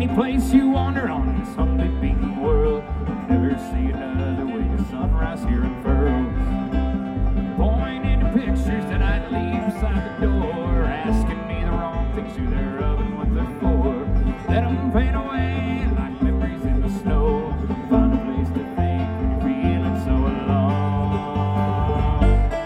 Any place you wander on this humbly beaten world, you'll never see another way the sunrise here unfurls. Pointing to pictures that I'd leave beside the door, asking me the wrong things, who they're of and what they're for. Let them fade away like memories in the snow. Find a place to think when you're feeling so alone.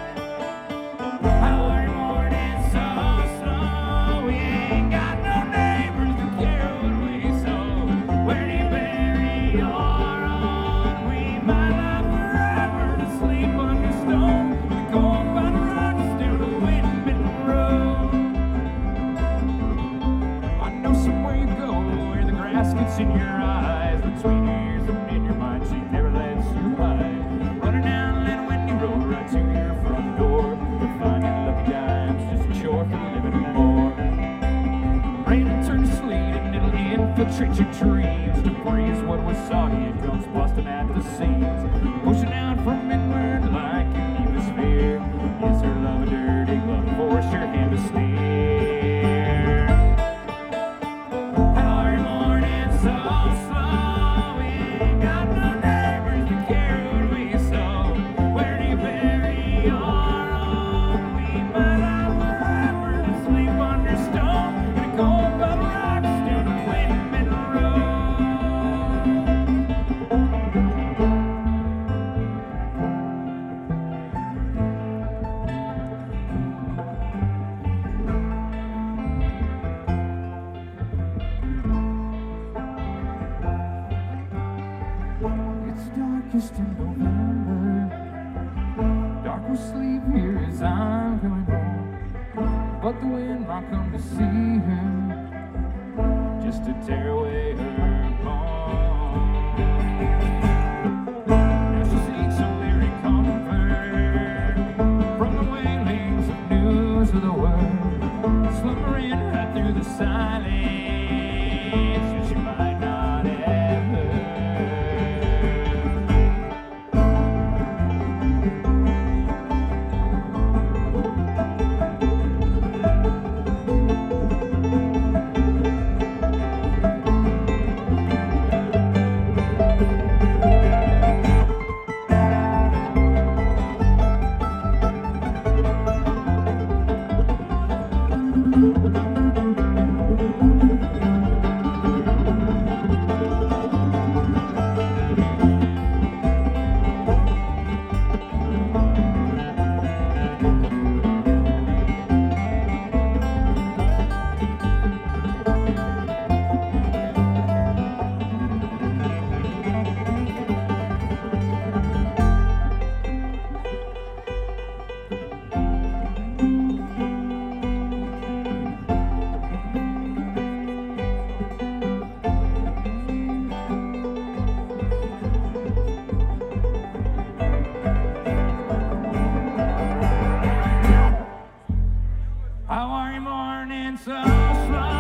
How are you morning so slow? We ain't got no neighbors to care what we sow. Where do you bury your own? We might lie forever to sleep under stone. We go up by the rocks down the wind-bitten road. I know somewhere you go where the grass gets in your eyes, between your ears and in your mind, she never lets you hide. Running down that windy road right to your front door. You'll find your lucky dimes just a chore for living more. Rain will turn to sleet and it'll infiltrate your dreams. Debris is what was soggy, it comes busting at the seams. Pushing out from inward like an hemisphere. Is her love a dirty glove, force your hand to steer? How are you morning so slow? We ain't got no neighbors to care what we sow. Where do you bury your own? We might lie forever to sleep under stone. Gonna go by the rocks down the wind-bitten road. It's darkest in November. Dark will sleep here as I'm coming home. But the wind might come to see her, just to tear away her bones. Now she seeks some weary comfort from the wailings of news of the world, slumbering right through the silence that she might not have heard. How are you morning so slow?